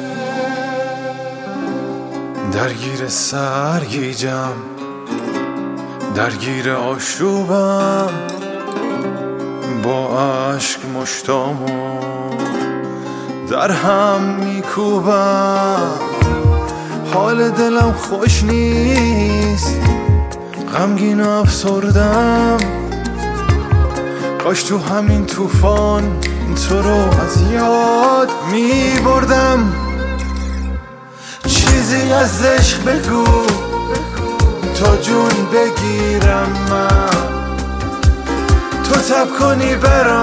درگیر سرگیجم، درگیر آشوبم، با عشق مشتامو در هم میکوبم. حال دلم خوش نیست، غمگین و افسردم. کاش تو همین طوفان تو رو از یاد میبردم. چیزی از عشق بگو تا جون بگیرم من، تو تب کنی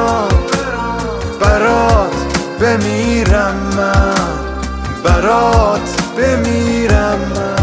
برات بمیرم من، برات بمیرم من.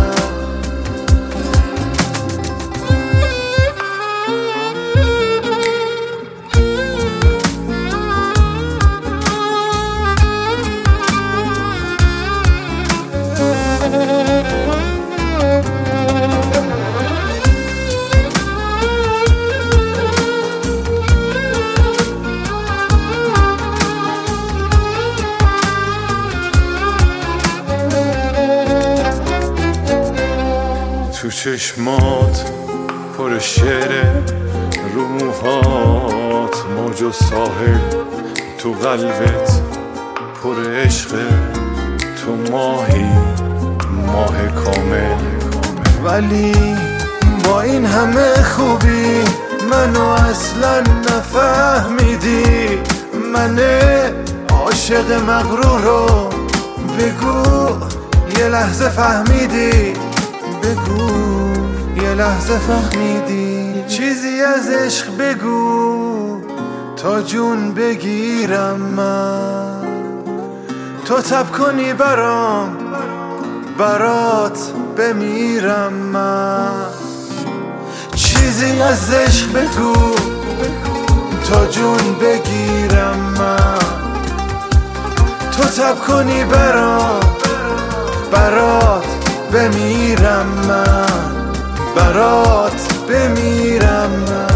تو چشمات پر شعره، رو موهات موج و ساحل، تو قلبت پر عشقه، تو ماهی ماه کامل. ولی با این همه خوبی منو اصلا نفهمیدی. من عاشق مغرور رو بگو یه لحظه فهمیدی، بگو یه لحظه فهمیدی. چیزی از عشق بگو تا جون بگیرم من، تو تب کنی برات بمیرم من. چیزی از عشق بگو تا جون بگیرم من، تو تب کنی برات بمیرم من، برات بمیرم من.